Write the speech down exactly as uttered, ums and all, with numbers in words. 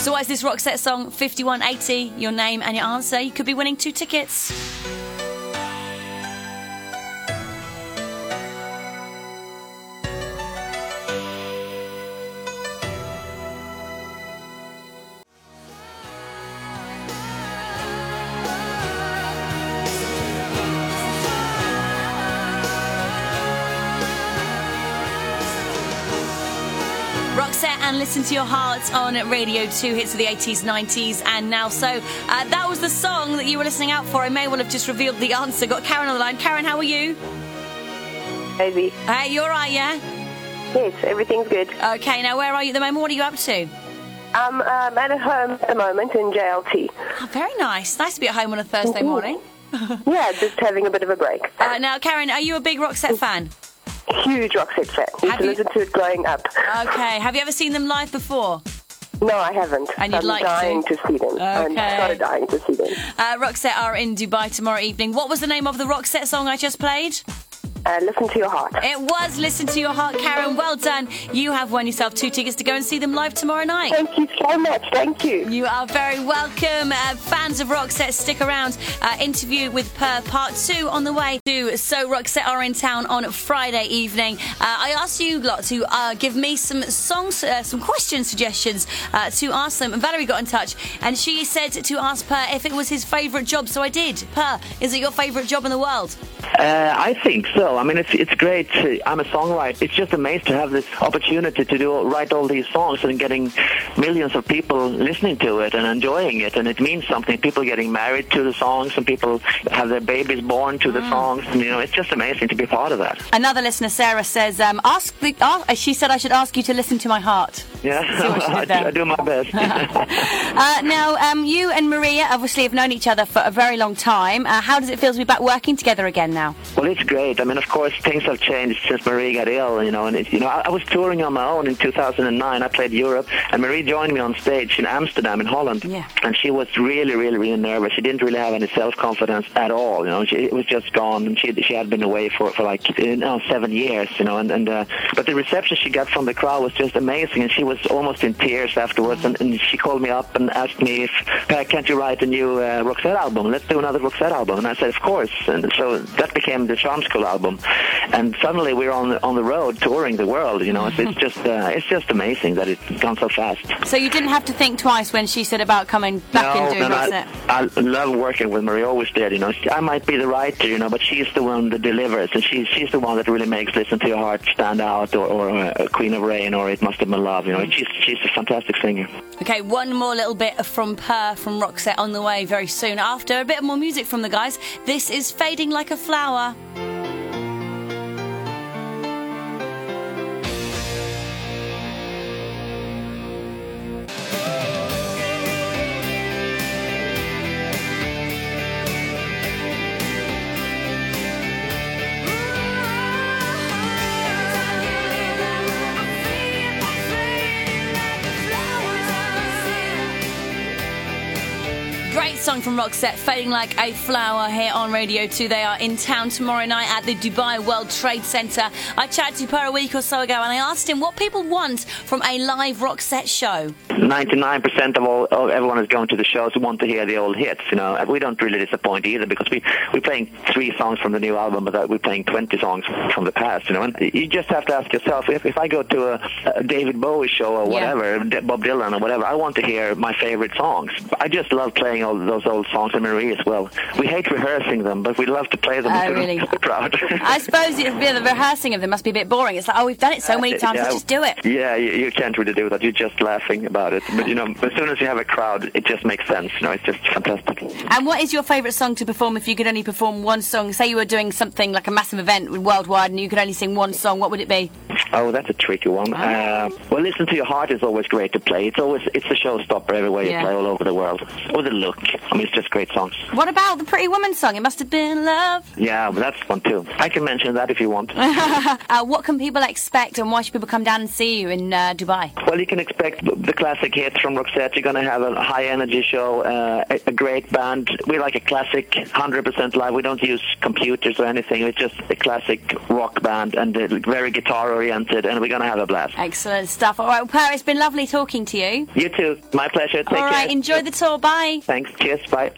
So what is this Roxette song? fifty-one eighty, your name and your answer. You could be winning two tickets. Roxette and Listen to Your Heart on Radio two, hits of the eighties, nineties and now. So uh, that was the song that you were listening out for. I may well have just revealed the answer. Got Karen on the line. Karen, how are you? Baby. Hey, you all right, yeah? Yes, everything's good. Okay, now where are you at the moment? What are you up to? Um, I'm at home at the moment in J L T. Oh, very nice. Nice to be at home on a Thursday morning. Yeah, just having a bit of a break. Uh, now, Karen, are you a big Roxette fan? Huge Roxette fan. Used Have to you- listen to it growing up. Okay. Have you ever seen them live before? No, I haven't. And you'd I'm like dying to? to? see them. I'm Okay. so dying to see them. Uh, Roxette are in Dubai tomorrow evening. What was the name of the Roxette song I just played? Uh, listen to your heart. It was Listen to Your Heart, Karen. Well done. You have won yourself two tickets to go and see them live tomorrow night. Thank you so much. Thank you. You are very welcome. Uh, fans of Roxette, stick around. Uh, interview with Per Part two on the way. To So Roxette are in town on Friday evening. Uh, I asked you lot to uh, give me some songs, uh, some question suggestions uh, to ask them. And Valerie got in touch and she said to ask Per if it was his favourite job. So I did. Per, is it your favourite job in the world? Uh, I think so. I mean, it's it's great. I'm a songwriter. It's just amazing to have this opportunity to do write all these songs and getting millions of people listening to it and enjoying it. And it means something. People getting married to the songs and people have their babies born to the Mm. songs. And, you know, it's just amazing to be part of that. Another listener, Sarah, says, um, ask the, uh, she said I should ask you to listen to my heart. Yeah, See what she did I, do, there. I do my best. Uh, now, um, you and Maria obviously have known each other for a very long time. Uh, how does it feel to be back working together again now? Well, it's great. I mean, of course, things have changed since Marie got ill, you know. And it, you know, I, I was touring on my own in two thousand nine. I played Europe, and Marie joined me on stage in Amsterdam, in Holland. Yeah. And she was really, really, really nervous. She didn't really have any self-confidence at all. You know, she it was just gone. And she she had been away for for like you know, seven years. You know, and and uh, but the reception she got from the crowd was just amazing, and she was almost in tears afterwards. And, and she called me up and asked me if uh, can't you write a new uh, Roxette album? Let's do another Roxette album. And I said, of course. And so that became the Charm School album. And suddenly we're on the, on the road touring the world. You know, it's, it's just uh, it's just amazing that it's gone so fast. So you didn't have to think twice when she said about coming back no, and doing no, no, Roxette? I, I love working with Marie. Always did. You know, She- I might be the writer, you know, but she's the one that delivers, and she's she's the one that really makes Listen to Your Heart stand out, or, or uh, Queen of Rain, or It Must Have Been Love. You know, she's she's a fantastic singer. Okay, one more little bit from Per from Roxette on the way very soon. After a bit more music from the guys, this is Fading Like a Flower. Great song from Roxette, Fading Like a Flower here on Radio two. They are in town tomorrow night at the Dubai World Trade Centre. I chatted to Per a week or so ago and I asked him what people want from a live Roxette show. ninety-nine percent of all of everyone who's going to the shows who want to hear the old hits. You know, we don't really disappoint either, because we we're playing three songs from the new album, but we're playing twenty songs from the past. You know, and you just have to ask yourself, if if I go to a, a David Bowie show or whatever, D- Bob Dylan or whatever, I want to hear my favorite songs. I just love playing all those old songs, and Marie as well. We hate rehearsing them, but we love to play them Oh, to really? the crowd. I suppose it, yeah, the rehearsing of them must be a bit boring. It's like, oh, we've done it so many times, Yeah, let's just do it. Yeah, you, you can't really do that. You're just laughing about it. But, you know, as soon as you have a crowd, it just makes sense. You know, it's just fantastic. And what is your favourite song to perform if you could only perform one song? Say you were doing something like a massive event worldwide and you could only sing one song, what would it be? Oh, that's a tricky one. Oh. Uh, well, Listen to Your Heart is always great to play. It's always it's a showstopper everywhere you Yeah. play all over the world. Or The Look. I mean, it's just great songs. What about the Pretty Woman song? It must have been love. Yeah, but that's one too. I can mention that if you want. Uh, what can people expect and why should people come down and see you in uh, Dubai? Well, you can expect the classic hits from Roxette. You're going to have a high-energy show, uh, a, a great band. We like a classic one hundred percent live. We don't use computers or anything. It's just a classic rock band and uh, very guitar-oriented. represented, and we're going to have a blast. Excellent stuff. All right, well, Per, it's been lovely talking to you. You too. My pleasure. Take All right, care. enjoy the tour. Bye. Thanks. Cheers. Bye.